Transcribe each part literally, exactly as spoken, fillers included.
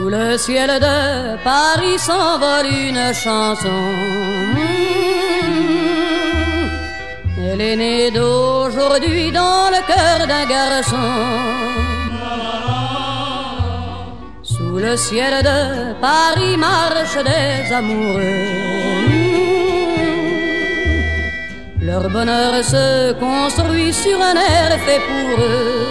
Sous le ciel de Paris s'envole une chanson. Elle est née d'aujourd'hui dans le cœur d'un garçon. Sous le ciel de Paris marchent des amoureux. Leur bonheur se construit sur un air fait pour eux.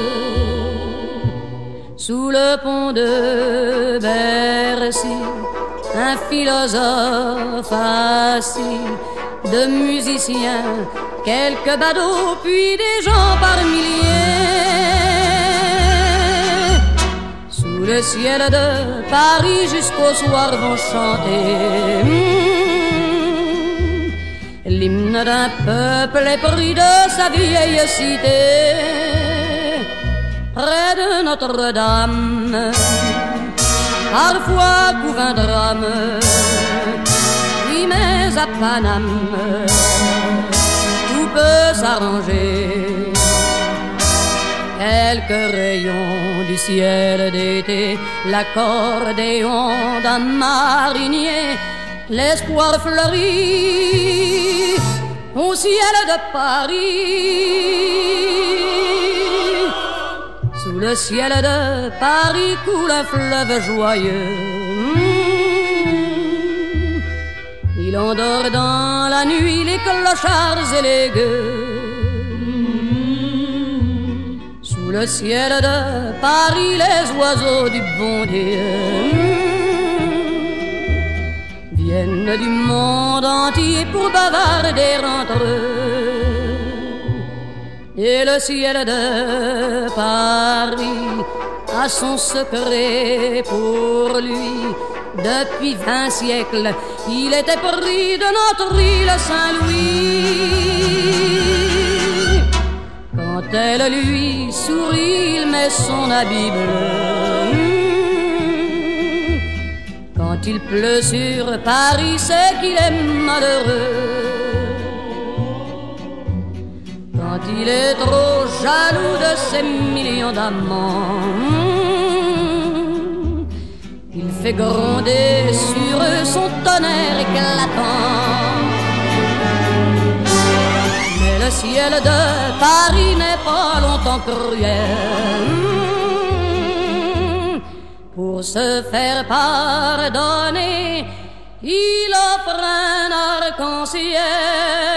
Sous le pont de Bercy, un philosophe assis, de musiciens, quelques badauds, puis des gens par milliers. Sous le ciel de Paris jusqu'au soir vont chanter l'hymne d'un peuple épris de sa vieille cité. Près de Notre-Dame, parfois couvre un drame, oui mais à Paname, tout peut s'arranger. Quelques rayons du ciel d'été, l'accordéon d'un marinier, l'espoir fleurit au ciel de Paris. Sous le ciel de Paris coule un fleuve joyeux. Il endort dans la nuit les clochards et les gueux. Sous le ciel de Paris les oiseaux du bon Dieu viennent du monde entier pour bavarder entre eux. Et le ciel de Paris a son secret pour lui. Depuis vingt siècles, il était pris de notre île Saint-Louis. Quand elle lui sourit, il met son habit bleu. Quand il pleut sur Paris, c'est qu'il est malheureux. Quand il est trop jaloux de ses millions d'amants, il fait gronder sur eux son tonnerre éclatant. Mais le ciel de Paris n'est pas longtemps cruel. Pour se faire pardonner, il offre un arc-en-ciel.